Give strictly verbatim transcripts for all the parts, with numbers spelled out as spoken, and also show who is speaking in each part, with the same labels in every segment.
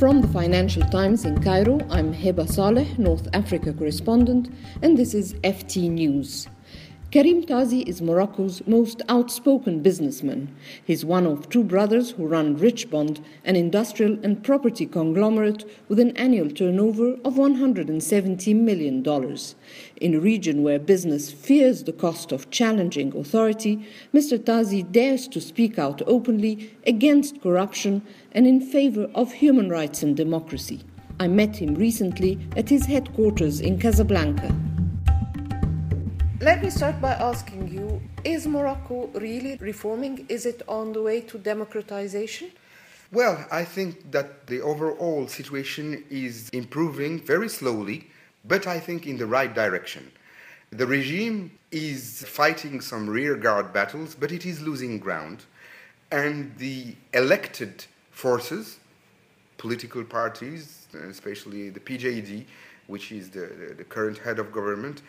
Speaker 1: From the Financial Times in Cairo, I'm Heba Saleh, North Africa correspondent, and this is F T News. Karim Tazi is Morocco's most outspoken businessman. He's one of two brothers who run Richbond, an industrial and property conglomerate with an annual turnover of one hundred seventy million dollars. In a region where business fears the cost of challenging authority, Mister Tazi dares to speak out openly against corruption and in favor of human rights and democracy. I met him recently at his headquarters in Casablanca. Let me start by asking you, is Morocco really reforming? Is it on the way to democratization?
Speaker 2: Well, I think that the overall situation is improving very slowly, but I think in the right direction. The regime is fighting some rearguard battles, but it is losing ground. And the elected forces, political parties, especially the P J D, which is the, the, the current head of government,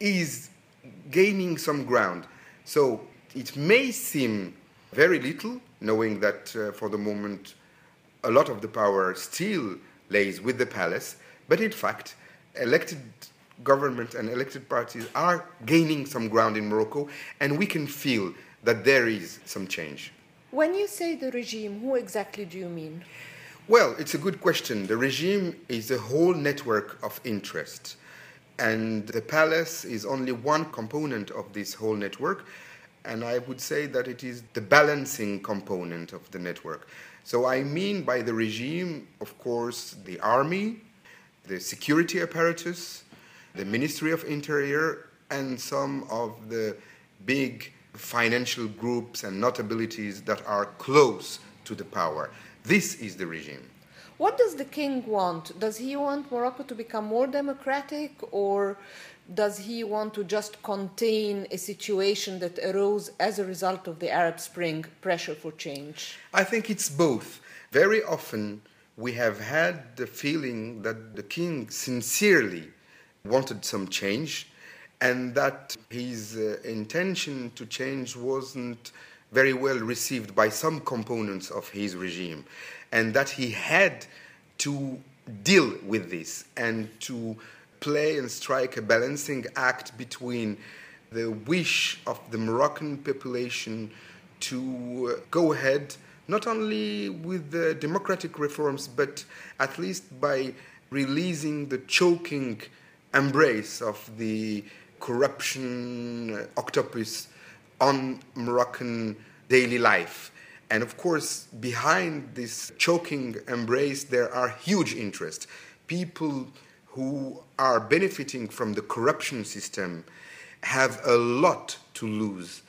Speaker 2: is gaining some ground. So it may seem very little, knowing that uh, for the moment a lot of the power still lays with the palace, but in fact elected government and elected parties are gaining some ground in Morocco, and we can feel that there is some change.
Speaker 1: When you say the regime, who exactly do you mean?
Speaker 2: Well, it's a good question. The regime is a whole network of interests. And the palace is only one component of this whole network. And I would say that it is the balancing component of the network. So I mean by the regime, of course, the army, the security apparatus, the Ministry of Interior, and some of the big financial groups and notabilities that are close to the power. This is the regime.
Speaker 1: What does the king want? Does he want Morocco to become more democratic, or does he want to just contain a situation that arose as a result of the Arab Spring pressure for change?
Speaker 2: I think it's both. Very often we have had the feeling that the king sincerely wanted some change and that his uh, intention to change wasn't very well received by some components of his regime, and that he had to deal with this and to play and strike a balancing act between the wish of the Moroccan population to go ahead not only with the democratic reforms, but at least by releasing the choking embrace of the corruption octopus on Moroccan daily life. And of course, behind this choking embrace, there are huge interests. People who are benefiting from the corruption system have a lot to lose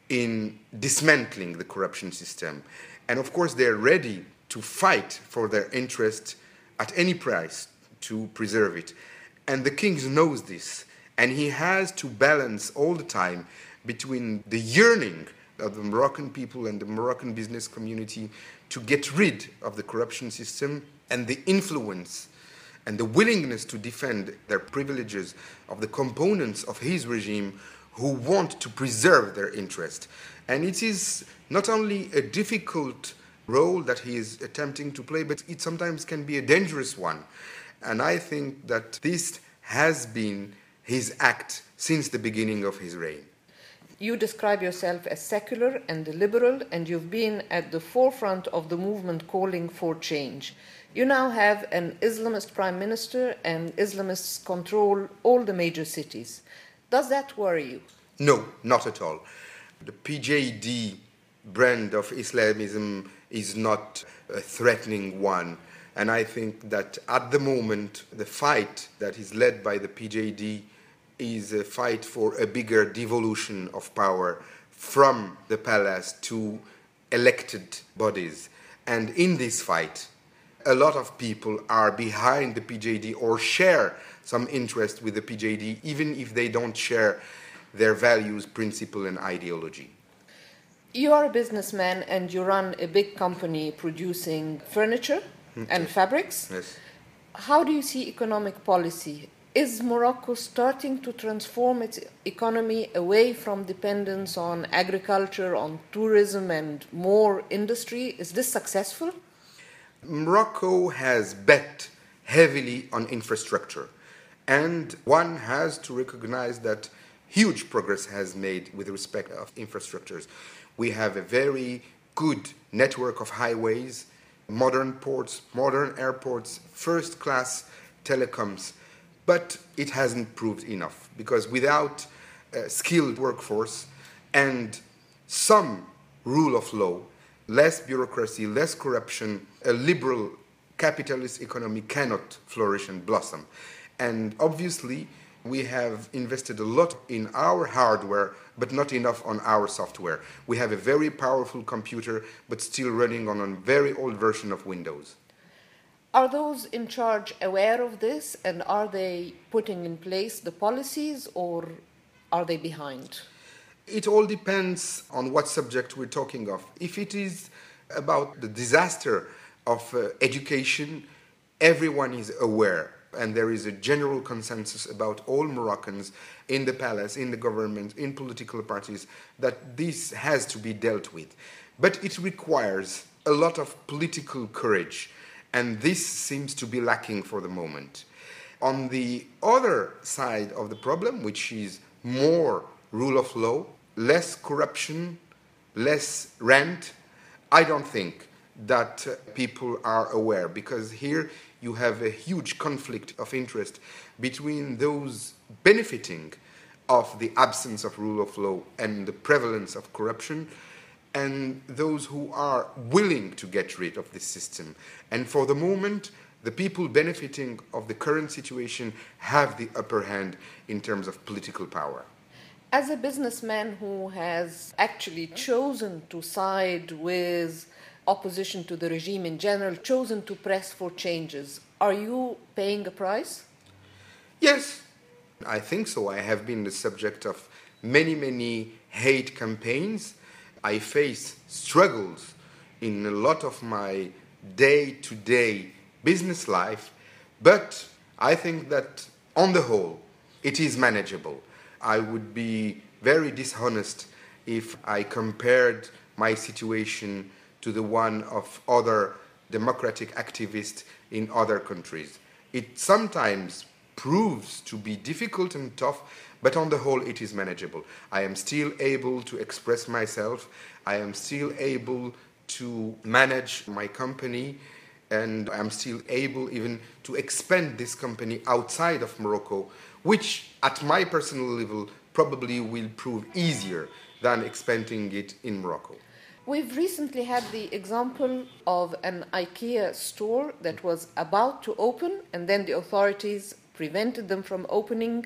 Speaker 2: in dismantling the corruption system. And of course, they're ready to fight for their interest at any price to preserve it. And the king knows this. And he has to balance all the time between the yearning of the Moroccan people and the Moroccan business community to get rid of the corruption system and the influence and the willingness to defend their privileges of the components of his regime who want to preserve their interest. And it is not only a difficult role that he is attempting to play, but it sometimes can be a dangerous one. And I think that this has been his act since the beginning of his reign.
Speaker 1: You describe yourself as secular and liberal, and you've been at the forefront of the movement calling for change. You now have an Islamist prime minister, and Islamists control all the major cities. Does that worry you?
Speaker 2: No, not at all. The P J D brand of Islamism is not a threatening one. And I think that at the moment, the fight that is led by the P J D is a fight for a bigger devolution of power from the palace to elected bodies. And in this fight, a lot of people are behind the P J D or share some interest with the P J D, even if they don't share their values, principle, and ideology.
Speaker 1: You are a businessman and you run a big company producing furniture and fabrics.
Speaker 2: Yes.
Speaker 1: How do you see economic policy? Is Morocco starting to transform its economy away from dependence on agriculture, on tourism, and more industry? Is this successful?
Speaker 2: Morocco has bet heavily on infrastructure, and one has to recognize that huge progress has made with respect of infrastructures. We have a very good network of highways, modern ports, modern airports, first-class telecoms, but it hasn't proved enough, because without a skilled workforce and some rule of law, less bureaucracy, less corruption, a liberal capitalist economy cannot flourish and blossom. And obviously, we have invested a lot in our hardware, but not enough on our software. We have a very powerful computer, but still running on a very old version of Windows.
Speaker 1: Are those in charge aware of this, and are they putting in place the policies, or are they behind?
Speaker 2: It all depends on what subject we're talking of. If it is about the disaster of uh, education, everyone is aware, and there is a general consensus about all Moroccans in the palace, in the government, in political parties, that this has to be dealt with. But it requires a lot of political courage, and this seems to be lacking for the moment. On the other side of the problem, which is more rule of law, less corruption, less rent, I don't think that uh, people are aware, because here you have a huge conflict of interest between those benefiting of the absence of rule of law and the prevalence of corruption, and those who are willing to get rid of this system. And for the moment, the people benefiting of the current situation have the upper hand in terms of political power.
Speaker 1: As a businessman who has actually chosen to side with opposition to the regime in general, chosen to press for changes, are you paying a price?
Speaker 2: Yes, I think so. I have been the subject of many, many hate campaigns. I face struggles in a lot of my day-to-day business life, but I think that on the whole, it is manageable. I would be very dishonest if I compared my situation to the one of other democratic activists in other countries. It sometimes proves to be difficult and tough, but on the whole it is manageable. I am still able to express myself, I am still able to manage my company, and I am still able even to expand this company outside of Morocco, which at my personal level probably will prove easier than expanding it in Morocco.
Speaker 1: We've recently had the example of an IKEA store that was about to open, and then the authorities prevented them from opening,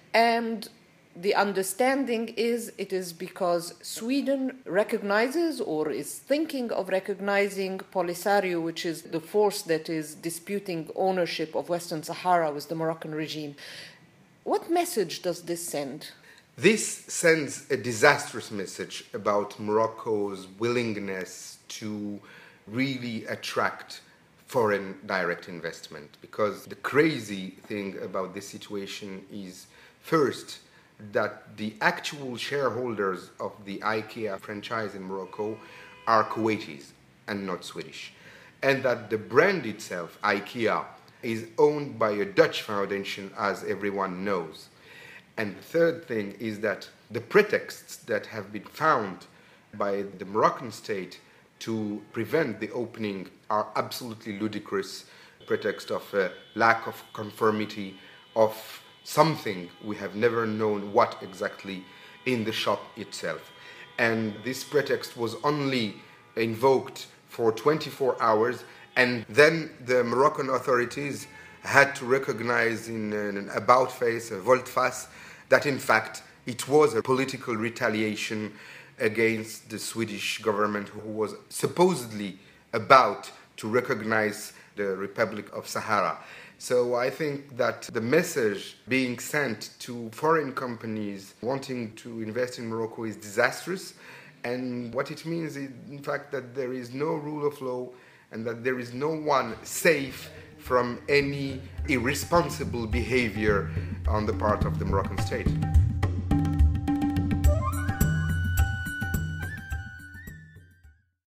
Speaker 1: and the understanding is it is because Sweden recognizes or is thinking of recognizing Polisario, which is the force that is disputing ownership of Western Sahara with the Moroccan regime. What message does this send?
Speaker 2: This sends a disastrous message about Morocco's willingness to really attract foreign direct investment, because the crazy thing about this situation is, first, that the actual shareholders of the IKEA franchise in Morocco are Kuwaitis and not Swedish, and that the brand itself, IKEA, is owned by a Dutch foundation, as everyone knows. And the third thing is that the pretexts that have been found by the Moroccan state to prevent the opening are absolutely ludicrous. Pretext of a lack of conformity of something we have never known what exactly in the shop itself. And this pretext was only invoked for twenty-four hours, and then the Moroccan authorities had to recognize in an about-face, a volte-face, that in fact it was a political retaliation against the Swedish government, who was supposedly about to recognize the Republic of Sahara. So I think that the message being sent to foreign companies wanting to invest in Morocco is disastrous, and what it means is in fact that there is no rule of law and that there is no one safe from any irresponsible behavior on the part of the Moroccan state.